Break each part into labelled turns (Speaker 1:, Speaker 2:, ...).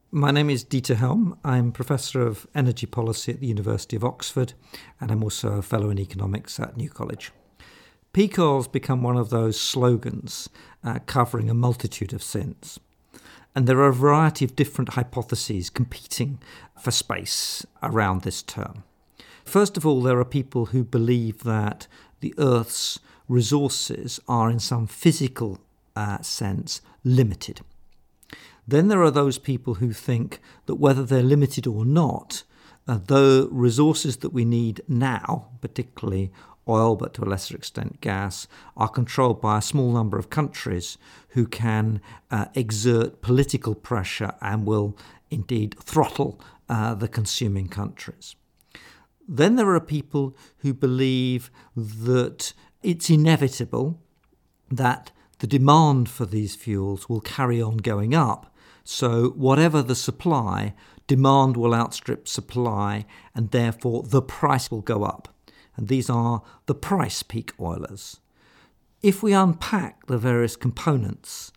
Speaker 1: My name is Dieter Helm. I'm Professor of Energy Policy at the University of Oxford, and I'm also a Fellow in Economics at New College. Peak oil's become one of those slogans covering a multitude of sins. And there are a variety of different hypotheses competing for space around this term. First of all, there are people who believe that the Earth's resources are in some physical sense limited. Then there are those people who think that whether they're limited or not, the resources that we need now, particularly oil, but to a lesser extent gas, are controlled by a small number of countries who can exert political pressure and will indeed throttle the consuming countries. Then there are people who believe that it's inevitable that the demand for these fuels will carry on going up. So whatever the supply, demand will outstrip supply, and therefore the price will go up. And these are the price peak oilers. If we unpack the various components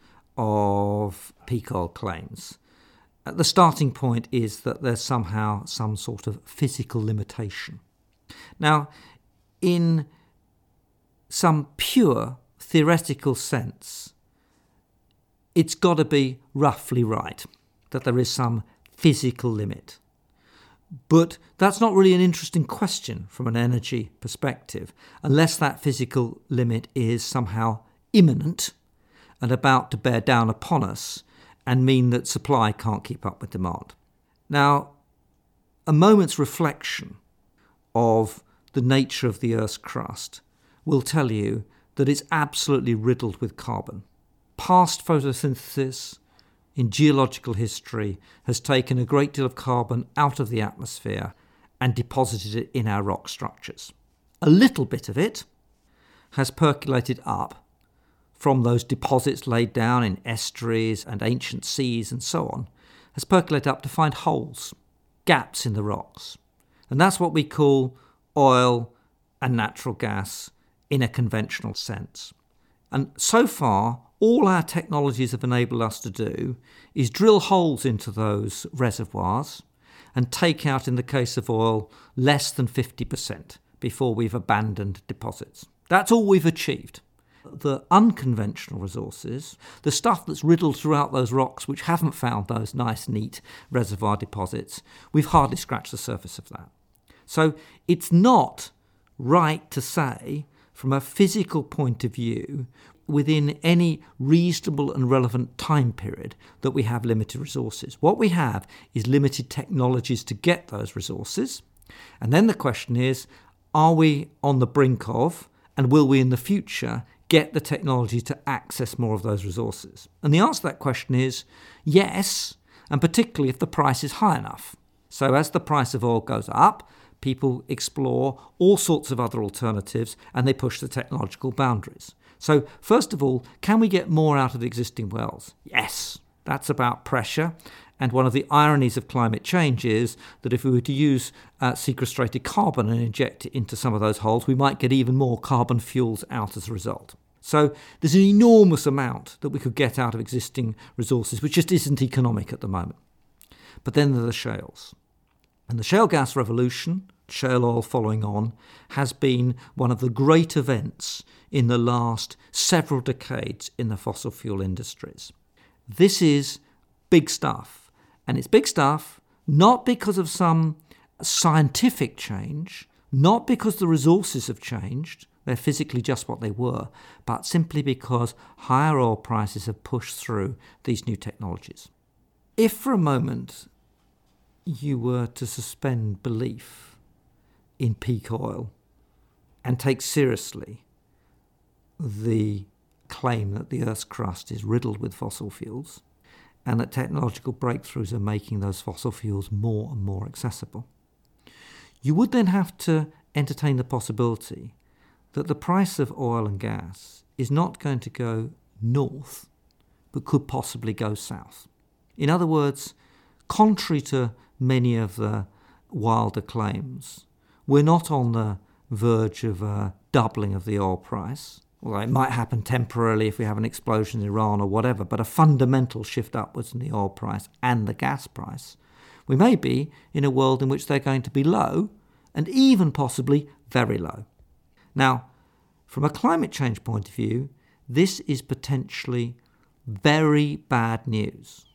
Speaker 1: of peak oil claims, the starting point is that there's somehow some sort of physical limitation. Now, in some pure theoretical sense, it's got to be roughly right, that there is some physical limit. But that's not really an interesting question from an energy perspective, unless that physical limit is somehow imminent and about to bear down upon us and mean that supply can't keep up with demand. Now, a moment's reflection of the nature of the Earth's crust will tell you that it's absolutely riddled with carbon. Past photosynthesis in geological history has taken a great deal of carbon out of the atmosphere and deposited it in our rock structures. A little bit of it has percolated up from those deposits laid down in estuaries and ancient seas and so on, has percolated up to find holes, gaps in the rocks. And that's what we call oil and natural gas in a conventional sense. And so far, all our technologies have enabled us to do is drill holes into those reservoirs and take out, in the case of oil, less than 50% before we've abandoned deposits. That's all we've achieved. The unconventional resources, the stuff that's riddled throughout those rocks which haven't found those nice, neat reservoir deposits, we've hardly scratched the surface of that. So it's not right to say, from a physical point of view, within any reasonable and relevant time period, that we have limited resources. What we have is limited technologies to get those resources. And then the question is, are we on the brink of, and will we in the future, get the technology to access more of those resources? And the answer to that question is yes, and particularly if the price is high enough. So as the price of oil goes up, people explore all sorts of other alternatives and they push the technological boundaries. So first of all, can we get more out of the existing wells? Yes, that's about pressure. And one of the ironies of climate change is that if we were to use sequestrated carbon and inject it into some of those holes, we might get even more carbon fuels out as a result. So there's an enormous amount that we could get out of existing resources, which just isn't economic at the moment. But then there are the shales. And the shale gas revolution, shale oil following on, has been one of the great events in the last several decades in the fossil fuel industries. This is big stuff. And it's big stuff not because of some scientific change, not because the resources have changed, they're physically just what they were, but simply because higher oil prices have pushed through these new technologies. If for a moment you were to suspend belief in peak oil and take seriously the claim that the Earth's crust is riddled with fossil fuels and that technological breakthroughs are making those fossil fuels more and more accessible, you would then have to entertain the possibility that the price of oil and gas is not going to go north, but could possibly go south. In other words, contrary to many of the wilder claims, we're not on the verge of a doubling of the oil price. although it might happen temporarily if we have an explosion in Iran or whatever, but a fundamental shift upwards in the oil price and the gas price, we may be in a world in which they're going to be low and even possibly very low. Now, from a climate change point of view, this is potentially very bad news.